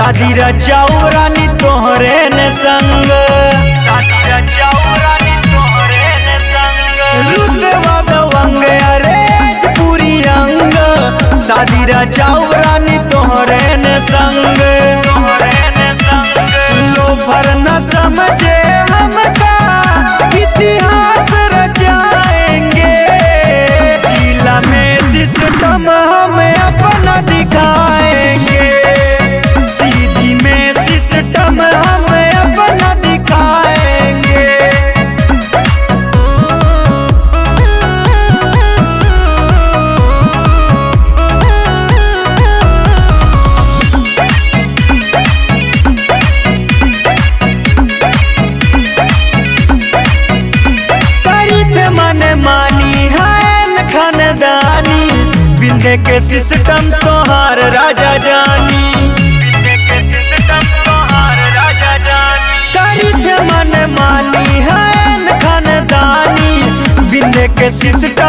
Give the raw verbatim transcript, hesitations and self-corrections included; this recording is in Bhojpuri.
शादी रचाऊ रानी तोहरे ने संग, शादी रचाऊ रानी तोहरे ने संग। रुतवा दवंग अरेज पूरी अंग, शादी रचाऊ रानी तोहरे ने संग, तोहरे ने संग। लोफर न समझे हमका इतिहास रचाएंगे, जिला में सिस्टम हम अपना दिखाएंगे, सीधी में सिस्टम हम अपना दिखाएंगे। मन मानी है खानदानी, बिंदे के सिस्टम तोहार राजा जानी, बिंदे के सिस्टम तोहार राजा जानी। करित मन मानी है खानदानी, बिंदे के सिस्टम